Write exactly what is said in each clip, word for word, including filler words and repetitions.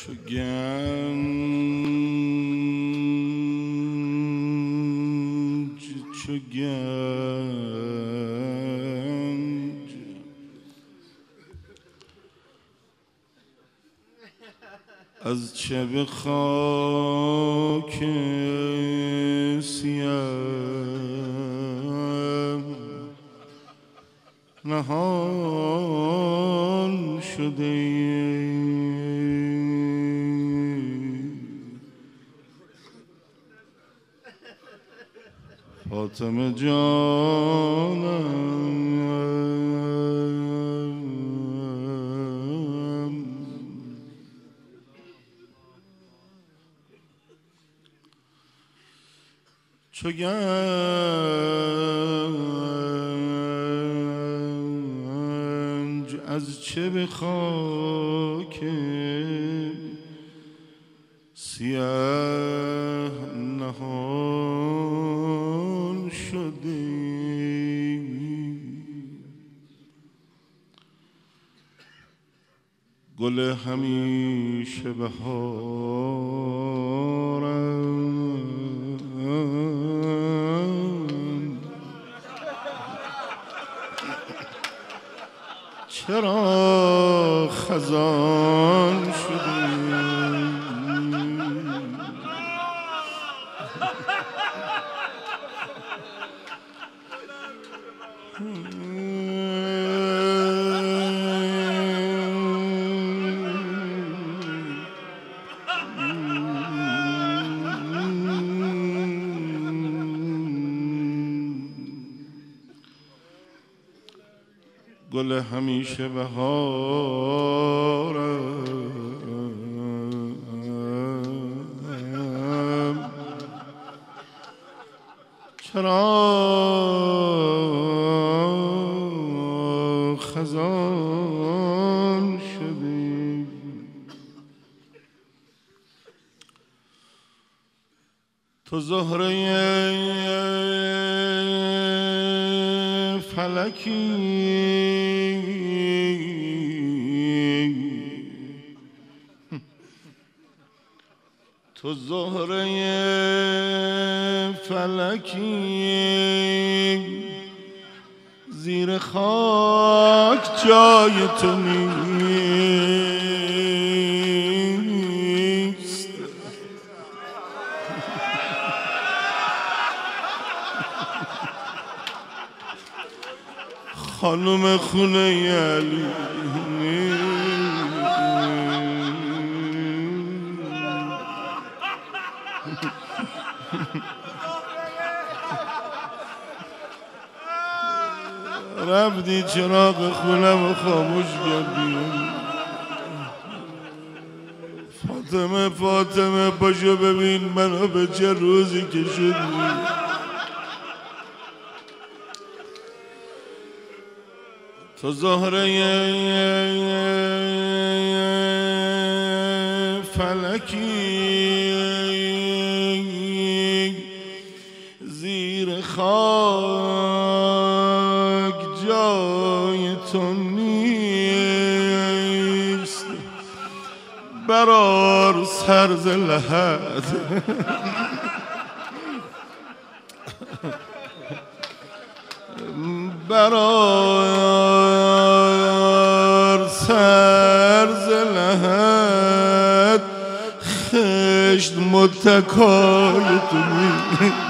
چو گنج چو گنج از چه به خاک سیاه نهان شده فاطمه جانم چو گنج از چه به خاک سیاه نهان شده گل همیشه بهارم چرا خزان شده گل همیشه بهارم چرا خزان شدی تو زهره فلکی تو زهره فلکی زیر خاک جای تو نیست خانم خونه علی رفتی چراغ خونم خاموش کردی فاطمه فاطمه پاشو ببین منو به چه روزی که شدی تو زهره فلکی زیر خاک جای تو نیست برار سر ز لحد برار سر ز لحد خشت متکای تو نیست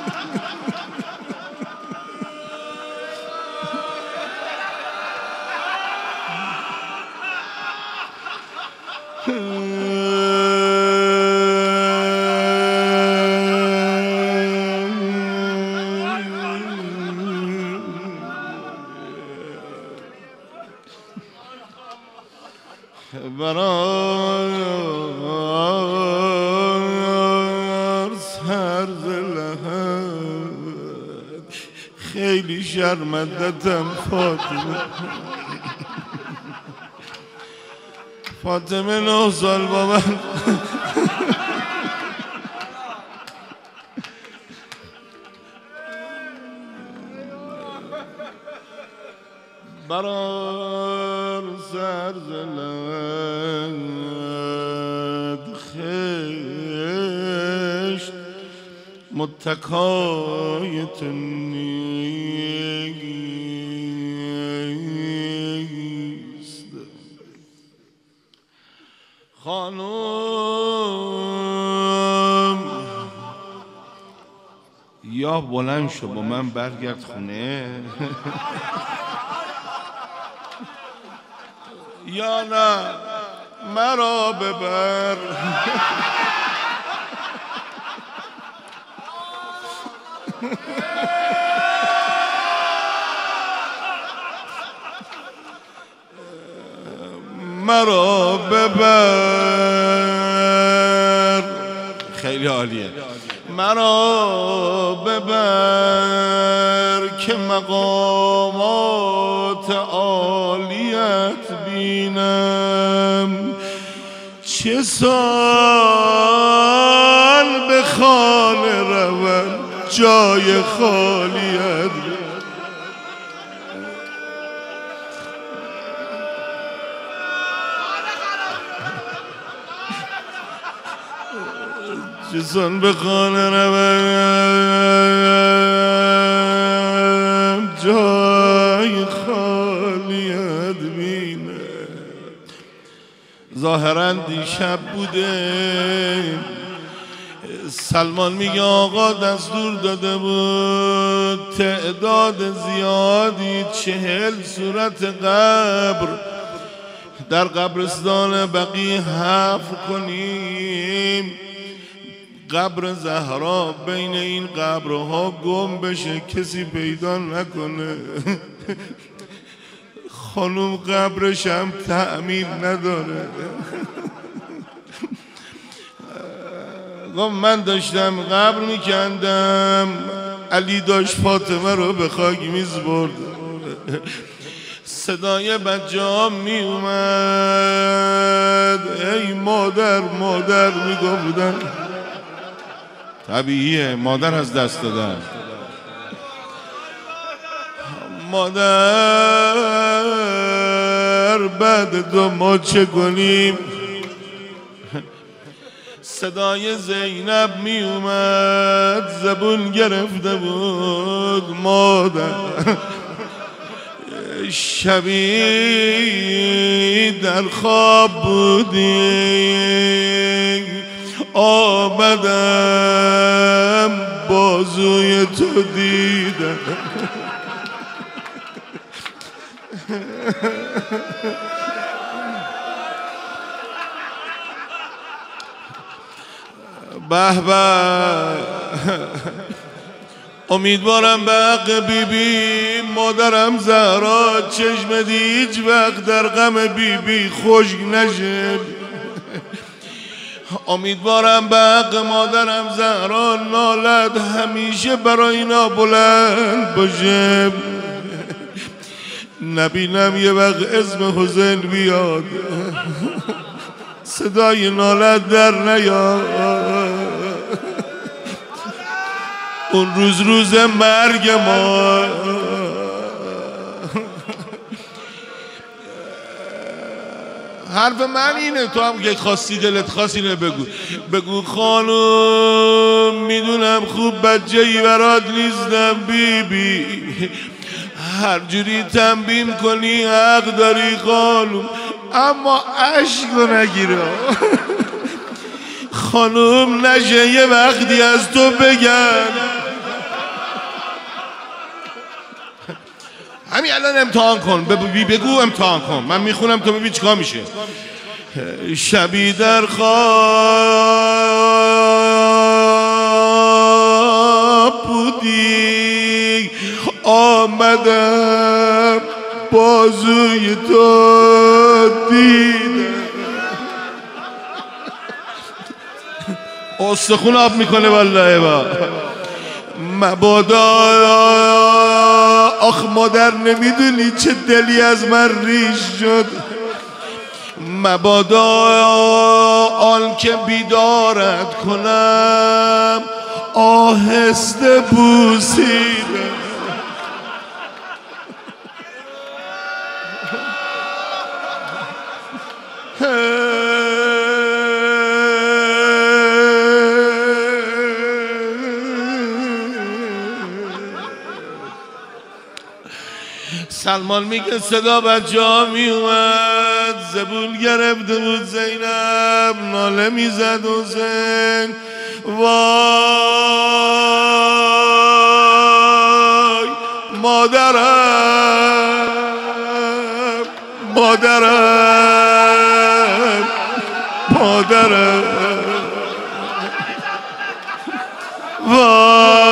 برار سر ز لحد خیلی شرمندتم فاطمه فاطمه نه سال با من برار سر ز لحد متکای تو نیست. خانم یا بلند شو با من برگرد خونه یا نه مرا ببر. مرا ببر. خیلی عالیه. مرا ببر که مقامات عالیت بینم. چه سال به خانه روم جای خالیت. چه سال به خانه روم جای خالیت بینم. ظاهرا دیشب بوده سلمان میگه آقا دستور داده بود تعداد زیادی چهل صورت قبر در قبرستان بقیع حفر کنیم. قبر زهرا بین این قبرها گم بشه کسی پیدا نکنه. خانوم قبرش هم تأمین نداره. من داشتم قبر میکندم علی داشت فاطمه رو به خاک میسپرد. صدای بچه ها می اومد ای مادر مادر میگفتن. طبیعیه مادر از دست دادن. مادر بعد دو ما چه کنیم؟ صدای زینب می اومد زبون گرفته بود مادر شبی در خواب بودی آمدم بازوی تو دیدم. به به امیدوارم به حق بی بی مادرم زهرا چشم دی هیچ وقت در غم بی بی خشک نشه. امیدوارم به حق مادرم زهرا نالت همیشه برای اینا بلند باشه. نبینم یه وقت اسم حسین بیاد صدای نالت در نیاد. اون روز روز مرگ ما. حرف من اینه تو هم که خواستی دلت خواست اینه بگو. بگو خانم میدونم خوب بچه ای برات نیستم بی بی هر جوری تنبیم کنی حق داری خانم اما عشق نگیره. خانم نشه یه وقتی از تو بگن همین الان امتحان کن بگو امتحان کن من میخونم تو ببین چیکار میشه. شبی در خواب بودی آمدم بازوی تو دیدم. استخون آب میکنه والله با مبادا. آخ مادر نمیدونی چه دلی از من ریش شد. مبادا آن که بیدارت کنم آهسته بوسیدم. سلمان میگه صدا بچه ها میومد، زبون گرفته بود زینب، ناله میزد حسین وای مادرم مادرم مادرم وای.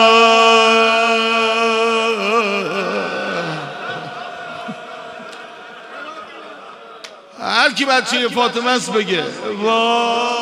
هر کی بچه فاطمه است بگه وای.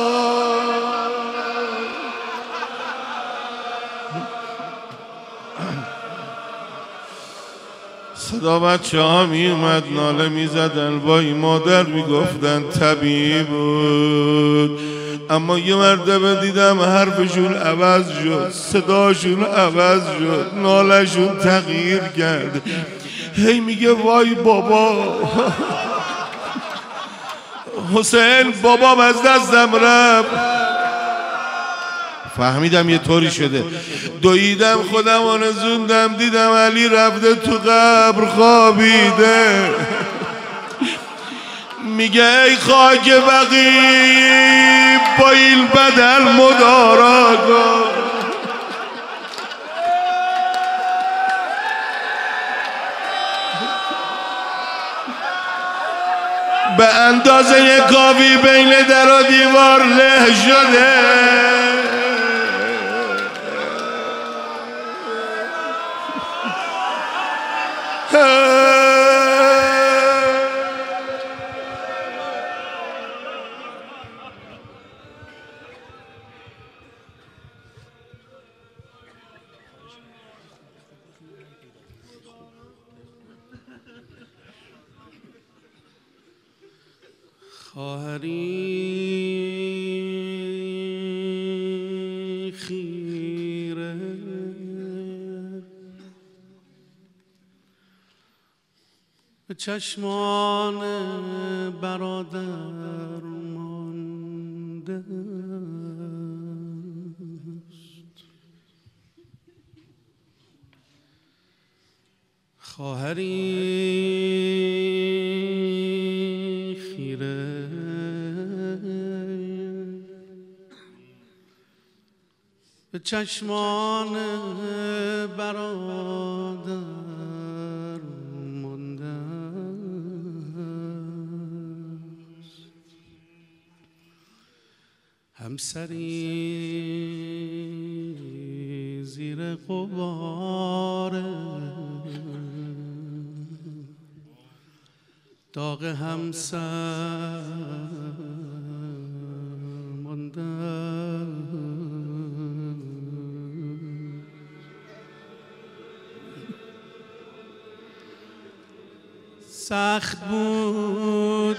صدا بچه ها می اومد، ناله می زدن، وای مادر می گفتن، طبیعی بود. اما یه مرتبه دیدم حرفشون عوض شد، صداشون عوض شد، نالشون تغییر کرد. هی میگه وای بابا حسین بابام از دستم رفت. فهمیدم یه طوری شده، دویدم خودم آنزوندم، دیدم علی رفته تو قبر خوابیده. میگه ای خاک بقی با این بدن مدارا کن. به اندازه یک کاوی بین در و دیوار له شده. خواهری خیره به چشمان برادر مانده است. خواهری خیره به چشمان برادر مانده است. همسری زیر غبار داغ همسر مانده. سخت بود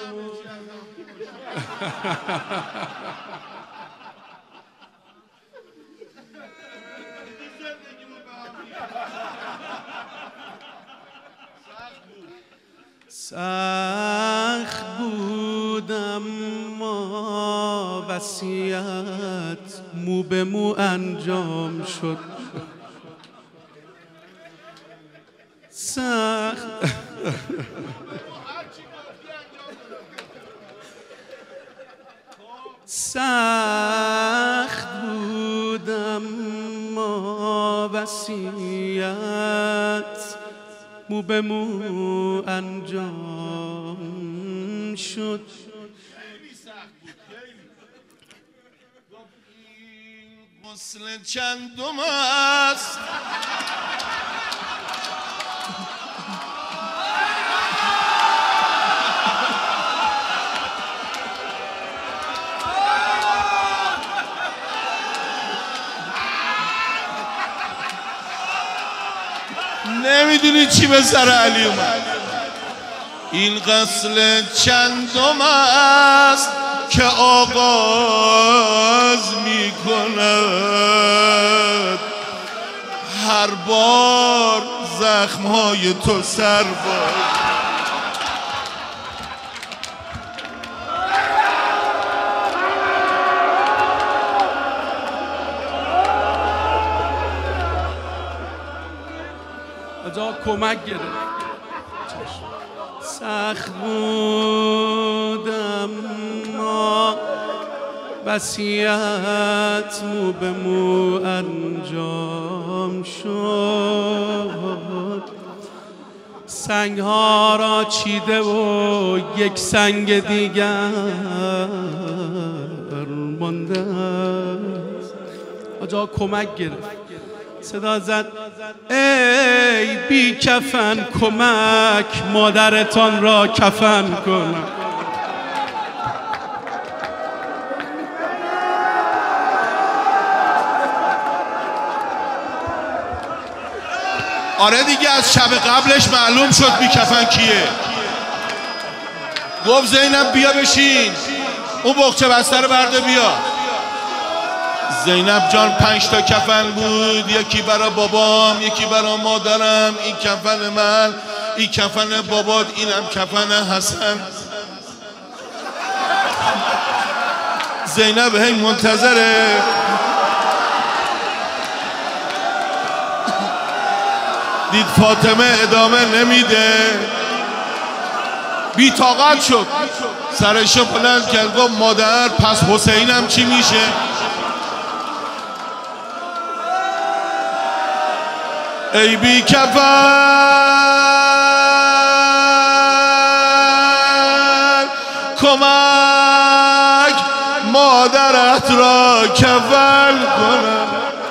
سخت بود اما وصیت مو به مو انجام شد. سخت سخت بود اما وصیت مو به مو انجام شد. غسل چندم است نمیدونی چی به سر علی اومد. این غسل چندم است که آغاز می کند هر بار زخمهای تو سر بار. کمک گرفت. سخت بودم ما وصیت مو به مو انجام شد. سنگ ها را چیده و یک سنگ دیگر مانده. آجا کمک گرفت، صدا زد ای بی کفن کمک مادرتان را کفن کنم. آره دیگه از شب قبلش معلوم شد بی کفن کیه. گفت زینب بیا بشین، اون بخچه بسته رو برده بیا. زینب جان پنج تا کفن بود، یکی برا بابام، یکی برا مادرم، این کفن من، این کفن بابات، اینم کفن حسن. زینب هی منتظره دید فاطمه ادامه نمیده، بی طاقت شد، سرشو بلند کرد گفت مادر پس حسینم چی میشه؟ ای بی کفن کمک مادرت را کفن کنم.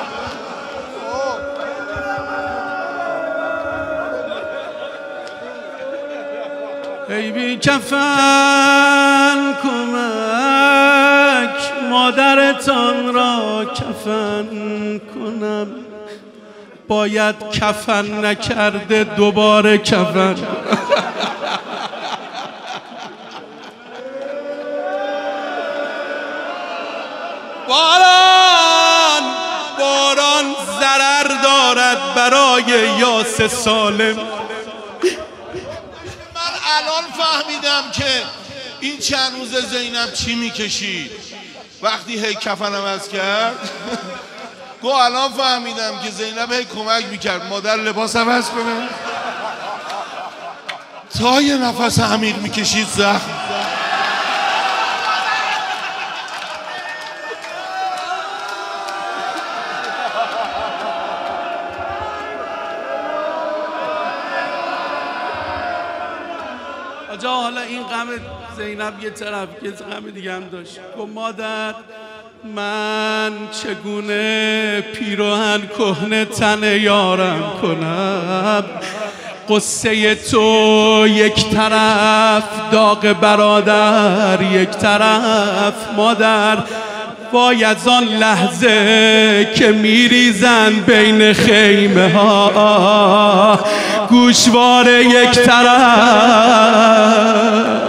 ای بی کفن کمک مادرتان را کفن کنم. باید کفن نکرده دوباره کفن. باران باران ضرر دارد برای یاس سالم. الان فهمیدم که این چند روز زینب چی میکشید وقتی هی کفن عوض کرد. گو الان فهمیدم که زینب هی کمک میکرد مادر لباس عوض کنه تا یه نفس عمیق میکشید زخم. آجا حالا این غم زینب یه طرف، یه غم دیگه هم داشت. گفت مادر من چگونه پیراهن کهنه تن یارم کنم؟ قصه تو یک طرف، داغ برادر یک طرف. مادر باید آن لحظه که میریزن بین خیمه ها گوشواره یک طرف.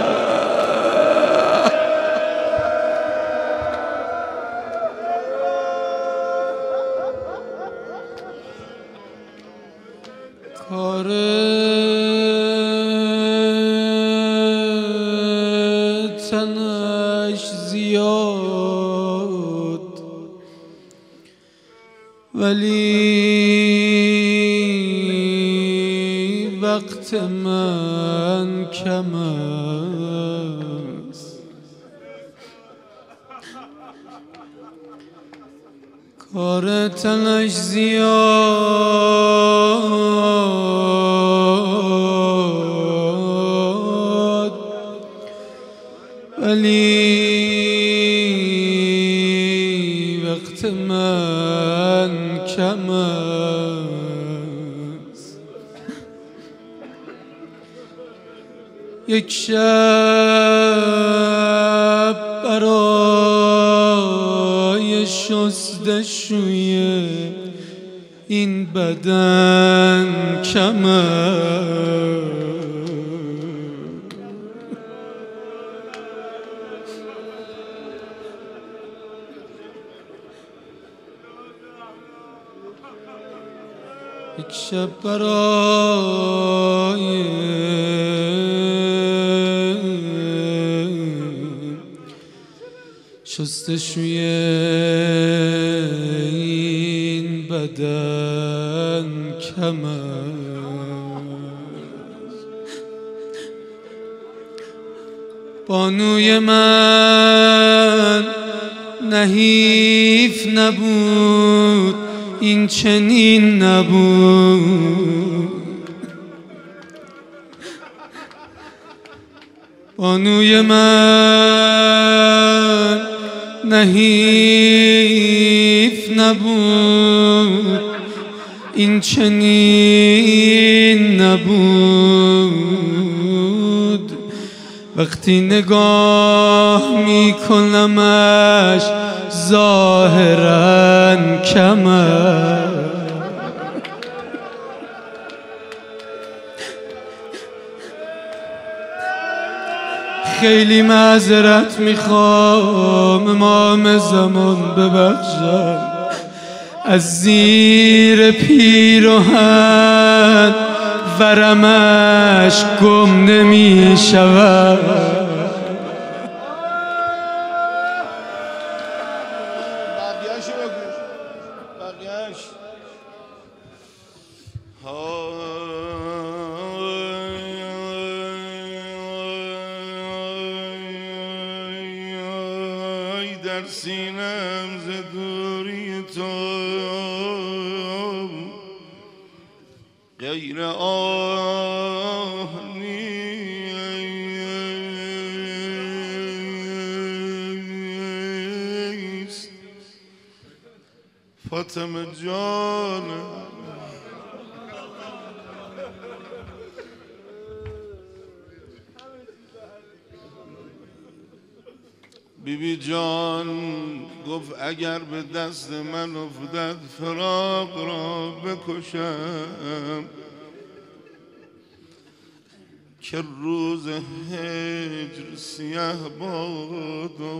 کار تنش زیاد ولی وقت من کم است. کار تنش زیاد ولی وقت من کم است. یک شب برای شستشوی این بدن کم است. یک شب برای شستشوی این بدن کم است. بانوی من نحیف نبود این چنین نبود بانوی من نحیف نبود این چنین نبود وقتی نگاه می کنمش ظاهراً کمر خیلی معذرت میخوام امام زمان ببخشم از زیر پیراهن ورمش گم نمیشود در سینم ز دوری تو غیر آه نیست فاطمه جانم بی بی جان گفت اگر به دست من افتد فراق را بکشم که روز هجر سیه باد و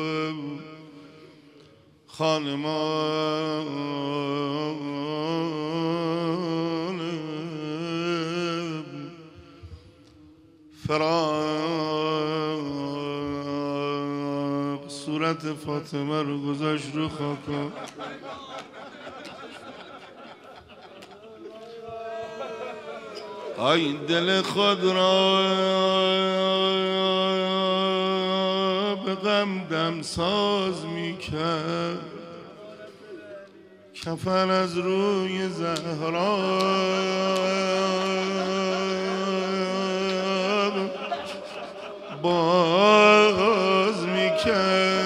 خانمان فراق صورت فاطمه رو گذاشت رو خاکا آی دل خود را به غم دم ساز می کرد کفن از روی زهرا باز می کرد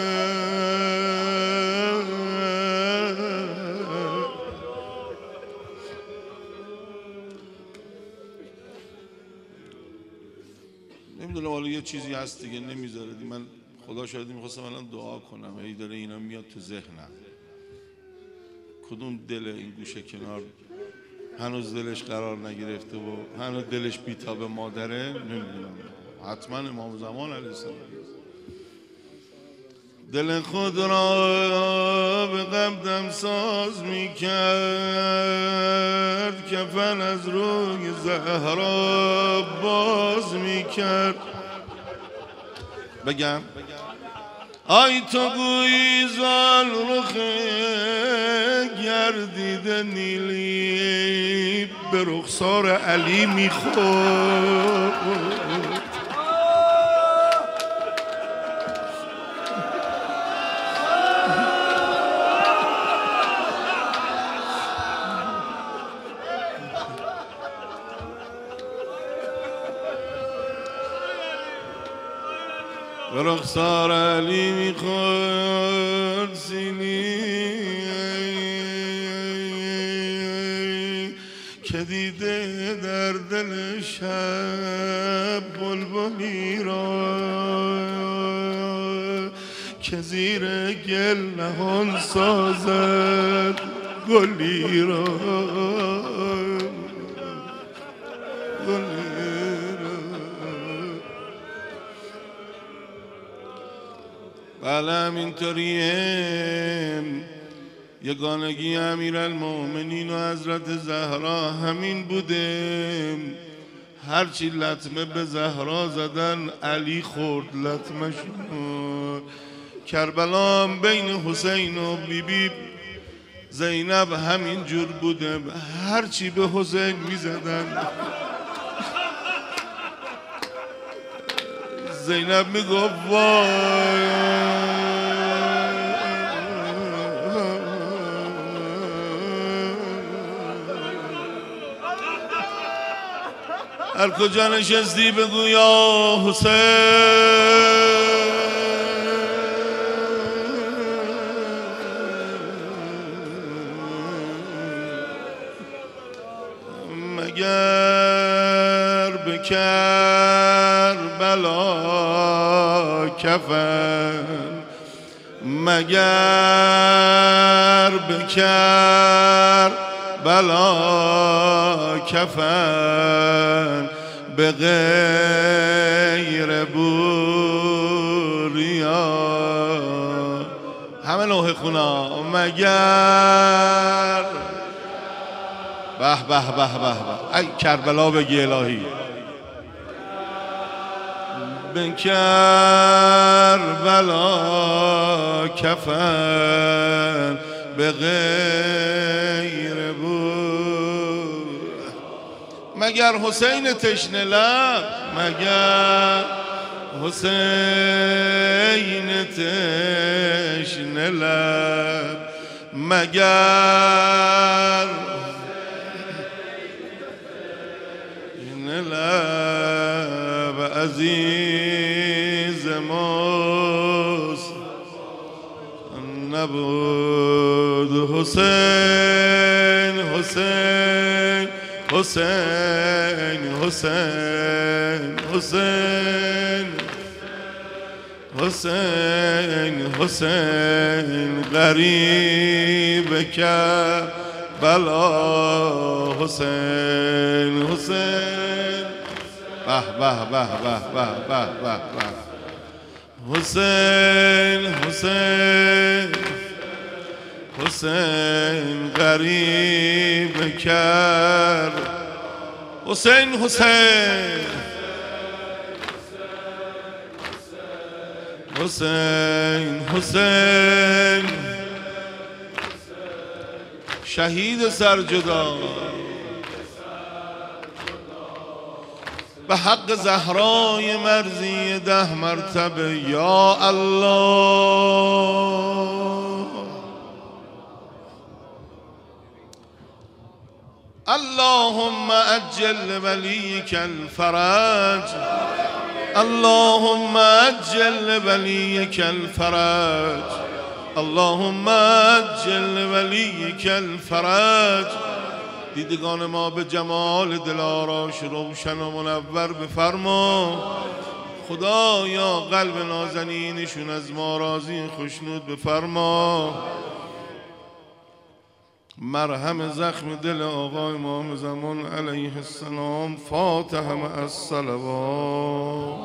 نمیدونم حالا یه چیزی هست دیگه نمیذاره من خدا شاهدی میخواستم الان دعا کنم ای داره اینا میاد تو ذهنم کدوم دل این گوشه کنار هنوز دلش قرار نگرفته و هنوز دلش بیتاب مادره نمیدونم حتما امام زمان علیه السلام دل خود را به غم دم ساز می کرد کفن از روی زهرا باز می کرد بگم آی تو گویی زال رخ گردیده نیلی به رخسار علی می خورد به رخسار علی میخورد سینی که دیده در دل شب بلبلی را که زیر گل نهان سازد گلی را گلی بله همینطوریه یگانگی امیرالمومنین و حضرت زهرا همین بوده هرچی لطمه به زهرا زدن علی خورد لطمشون کربلا بین حسین و بی بی زینب همین جور بوده هرچی به حسین می زدن زینب میگفت وای هر کجا نشستی بگو یا حسین مگر به کربلا کفن مگر به کربلا کفن به غیر بوریا همه نوح خونا مگر به به به به به ای کربلا بگی الهی به کربلا کفن به غیر بود مگر حسین تشنه لب مگر حسین تشنه لب مگر لب عزیز ماست نبود حسین حسین حسین حسین حسین حسین حسین غریب کربلا حسین حسین به به به به به به به به حسین حسین حسین غریب کرد حسین حسین حسین حسین شهید سرجدا به حق زهرای مرضی ده مرتبه یا الله اللهم عجل ولیک الفرج اللهم عجل ولیک الفرج اللهم عجل ولیک الفرج دیدگان ما به جمال دلآراش روشن و منور بفرما خدایا قلب نازنینشون از ما راضی خوشنود بفرما مرهم زخم دل آقای امام زمان علیه السلام فاتحه مع الصلوات